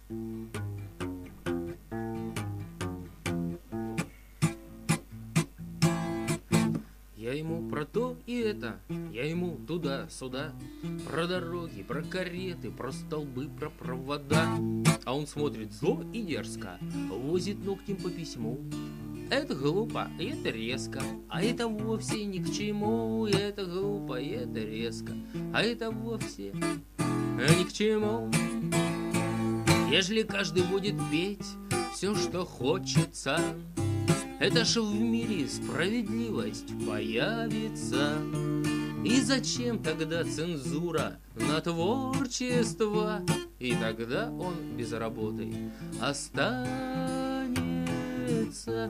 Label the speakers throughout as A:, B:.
A: Я ему про то и это, я ему туда-сюда, про дороги, про кареты, про столбы, про провода. А он смотрит зло и дерзко, возит ногтем по письму. Это глупо, и это резко, а это вовсе ни к чему. Это глупо, и это резко, а это вовсе ни к чему. Ежели каждый будет петь все, что хочется, это ж в мире справедливость появится. И зачем тогда цензура на творчество? И тогда он без работы останется.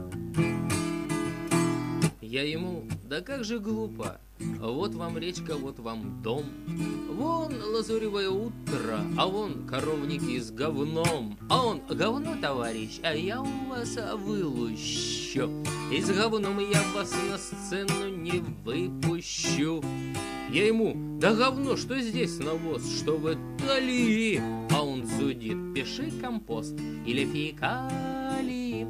A: Я ему: да как же глупо, вот вам речка, вот вам дом, вон лазуревое утро, а вон коровники с говном. А он: говно, товарищ, а я у вас вылущу, и с говном я вас на сцену не выпущу. Я ему: да говно, что здесь навоз, что вы дали? А он зудит: пиши компост или фекалии.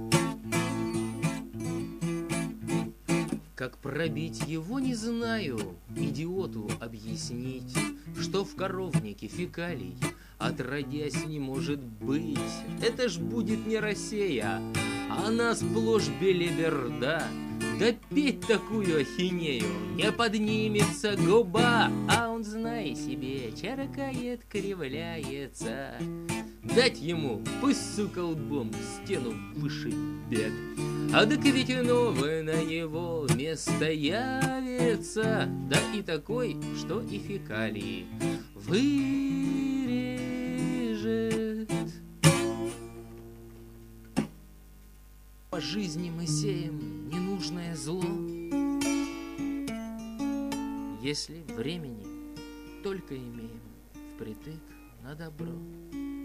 A: Как пробить его, не знаю, идиоту объяснить, что в коровнике фекалий отродясь не может быть. Это ж будет не Россия, а она сплошь белиберда. Да петь такую ахинею не поднимется губа. А он, знай себе, чаркает, кривляется. Дать ему, пусть, сука, лбом стену вышибет. А так ведь новое на его место явится. Да и такой, что и фекалии вырежет. По жизни мы сеем ненужное зло, если времени только имеем впритык на добро.